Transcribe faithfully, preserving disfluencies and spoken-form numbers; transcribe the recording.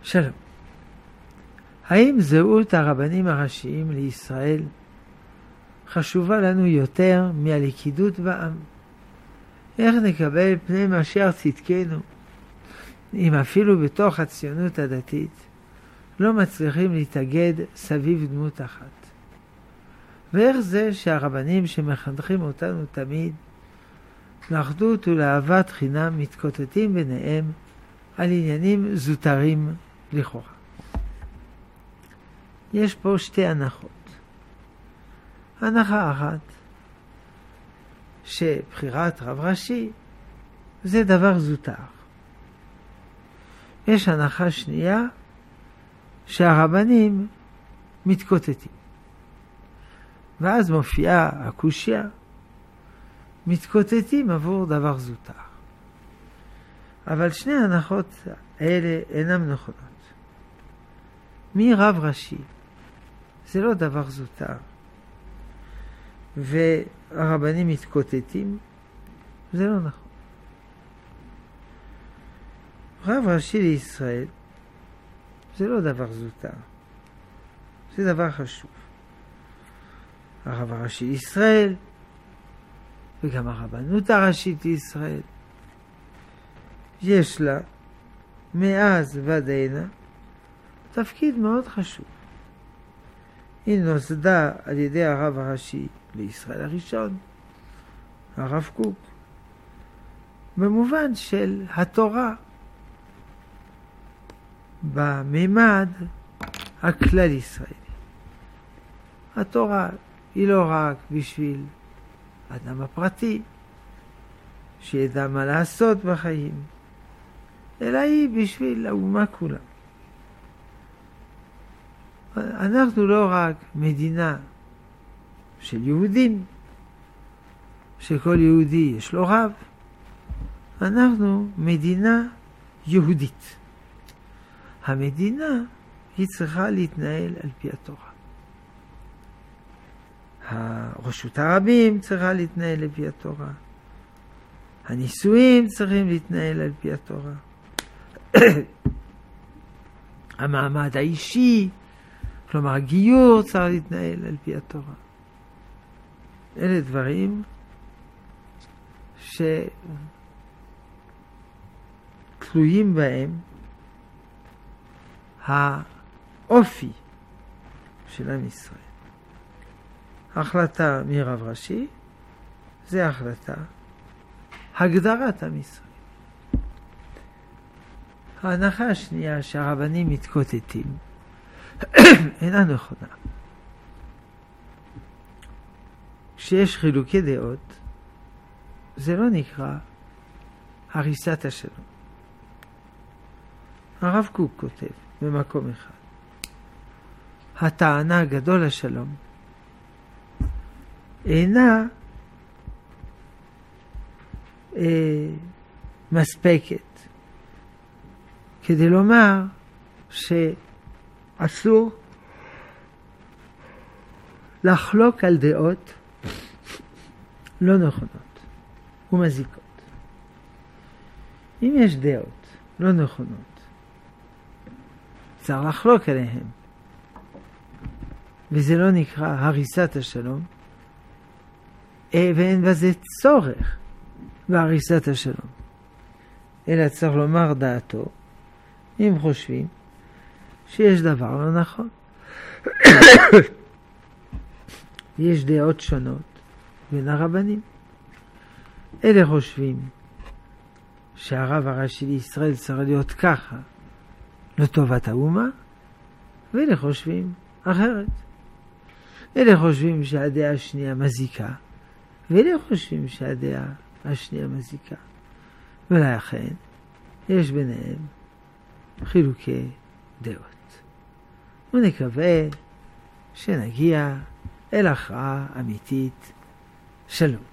שלום. האם זהות הרבנים הראשיים לישראל חשובה לנו יותר מהלכידות בעם? איך נקבל פני משיח צדקנו אם אפילו בתוך הציונות הדתית לא מצליחים להתאגד סביב דמות אחת? ואיך זה שהרבנים שמחנכים אותנו תמיד לאחדות ולאהבת חינם מתקוטטים ביניהם על עניינים זוטרים לכאורה? יש פה שתי הנחות. הנחה אחת, שבחירת רב ראשי זה דבר זוטר. יש הנחה שנייה, שהרבנים מתקוטטים. ואז מופיעה הקושיה, מתקוטטים עבור דבר זוטר. אבל שני ההנחות האלה אינם נכונות. מי רב ראשי? זה לא דבר זוטר. והרבנים מתקוטטים, זה לא נכון. רב ראשי לישראל זה לא דבר זוטר. זה דבר חשוב. הרב הראשי לישראל וגם הרבנות הראשית לישראל יש לה מאז ועד הנה תפקיד מאוד חשוב. היא נוסדה על ידי הרב הראשי לישראל הראשון, הרב קוק, במובן של התורה בממד הכלל ישראלי. התורה היא לא רק בשביל האדם הפרטי שידע מה לעשות בחיים, אלא היא בשביל האומה כולה. אנחנו לא רק מדינה של יהודים, שכל יהודי יש לו רב, אנחנו מדינה יהודית. המדינה היא צריכה להתנהל על פי התורה. רשות הרבים צריכה להתנהל על פי התורה. הנישואים צריכים להתנהל על פי התורה. המעמד האישי, כלומר הגיור, צריך להתנהל על פי התורה. אלה דברים שתלויים בהם האופי של עם ישראל. החלטה מרב ראשי זה החלטה, הגדרת עם ישראל. ההנחה השנייה שהרבנים מתקוטטים אינה נכונה. כשיש חילוקי דעות זה לא נקרא הריסת השלום. הרב קוק כותב במקום אחד, הטענה גדול השלום אינה אה, מספקת כדי לומר שאסור לחלוק על דעות לא נכונות ומזיקות. אם יש דעות לא נכונות, צריך לחלוק עליהן, וזה לא נקרא הריסת השלום, ואין בזה צורך בהריסת השלום, אלא צריך לומר דעתו אם חושבים שיש דבר לא נכון. יש דעות שונות בין הרבנים. אלה חושבים שהרב הראשי לישראל צריך להיות ככה לטובת האומה, ואלה חושבים אחרת. אלה חושבים שהדעה השנייה מזיקה, ואלה חושבים שהדעה השנייה מזיקה. ולכן יש ביניהם חילוקי דעות. ונקווה שנגיע אל הכרעה אמיתית. שלום.